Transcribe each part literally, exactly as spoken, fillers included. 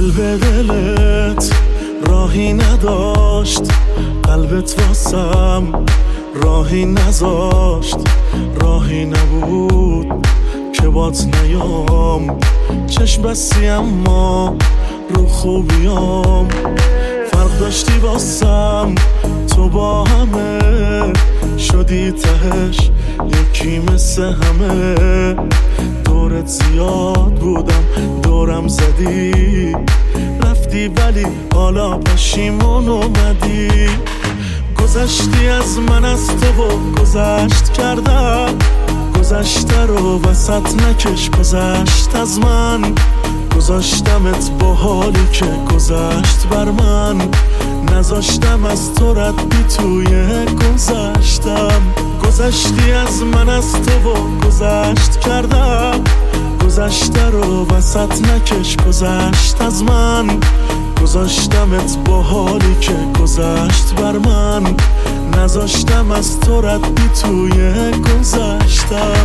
قلب دلت راهی نداشت، قلبت واسم راهی نذاشت، راهی نبود که بات نیام، چشم بستی اما رو خوبیام، فرق داشتی واسم تو با همه، شدی تهش یکی مثل همه، دورت زیاد بودم دورم زدی، رفتی ولی حالا پشیمون اومدی، گذشتی از من از تو و گذشت کردم، گذشته رو وسط نکش، گذشت از من، گذاشتمت با حالی که گذشت بر من، نذاشتم از تو رد بی توی گذشتم، گذشتی از من از تو و گذشت کردم، گذشته رو وسط نکش، گذشت از من، گذاشتمت با حالی که گذشت بر من، نذاشتم از تو رد بی توی گذشتم.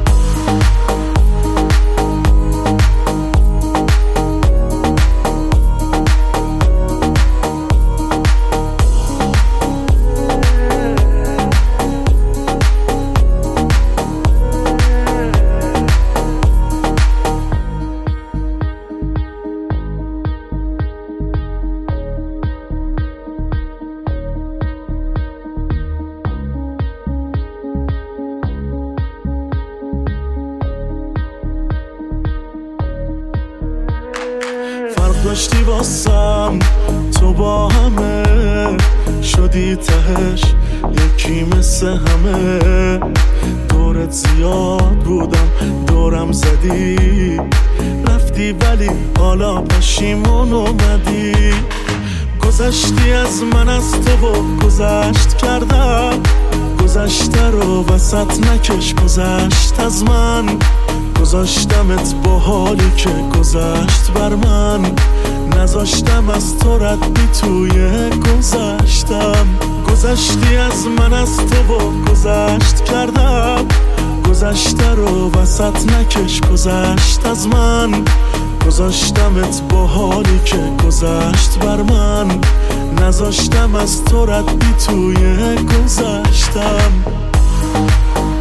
داشتی واسم تو با همه، شدی تهش یکی مثل همه، دورت زیاد بودم دورم زدی، رفتی ولی حالا پشیمون اومدی، گذشتی از من از تو و گذشت کردم، گذشته رو وسط نکش، گذشت از من، گذاشتمت با حالی که گذشت بر من، نذاشتم از تو رد بی توی گذشتم، گذشتی از من از تو و گذشت کردم، گذشته رو وسط نکش، گذشت از من، گذاشتمت با حالی که گذشت بر من، نذاشتم از تو رد بی توی گذشتم.